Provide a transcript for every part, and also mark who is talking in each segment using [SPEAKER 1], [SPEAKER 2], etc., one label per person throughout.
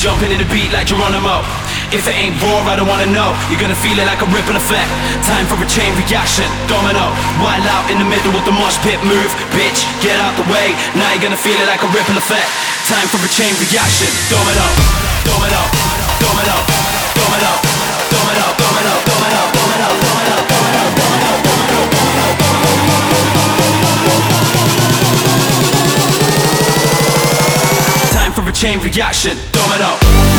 [SPEAKER 1] Jumping in the beat like Geronimo. If it ain't raw, I don't wanna know. You're gonna feel it like a ripple effect. Time for a chain reaction, domino. Wild out in the middle with the mosh pit move. Bitch, get out the way. Now you're gonna feel it like a ripple effect. Time for a chain reaction, domino. Domino, domino, domino, domino, domino, domino, domino, domino, domino, domino, domino. Time for a chain reaction, domino.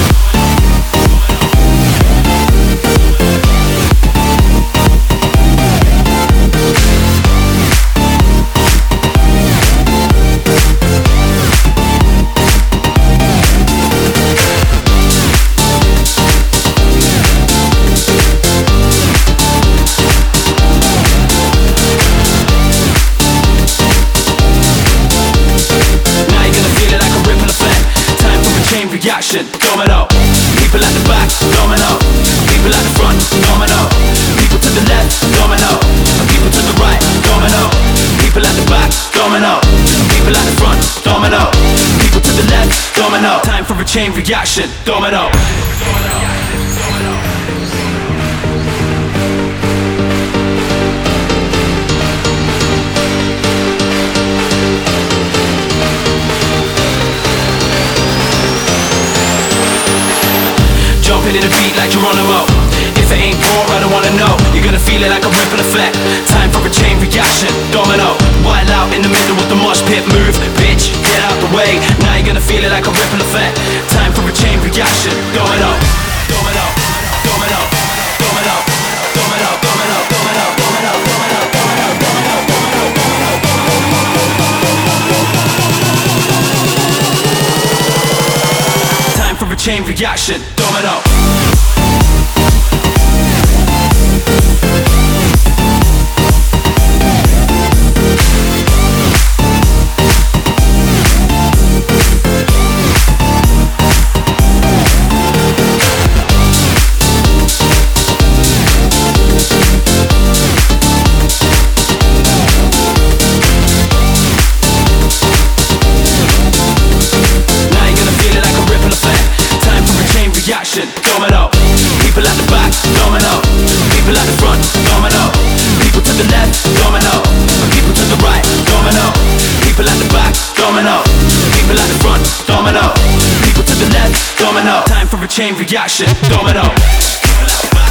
[SPEAKER 1] Reaction, domino. People at the back, domino. People at the front, domino. People to the left, domino. People to the right, domino. People at the back, domino. People at the front, domino. People to the left, domino. Time for a chain reaction, domino. Jumping in the beat like Geronimo. If it ain't raw, I don't wanna know. You're gonna feel it like a ripple effect. Time for a chain reaction, domino. Wild out in the middle with the mosh pit move. Bitch, get out the way. Now you're gonna feel it like a ripple effect. Time for a chain reaction, domino. Domino, domino, domino, domino, domino, domino, domino, domino, domino, domino, domino. Time for a chain reaction, domino. Reaction, domino. People at the back, domino. People at the front, domino. People to the left, domino. People to the right, domino. People at the back, domino. People at the front, domino. People to the left, domino. Time for a chain reaction, domino. People at the back.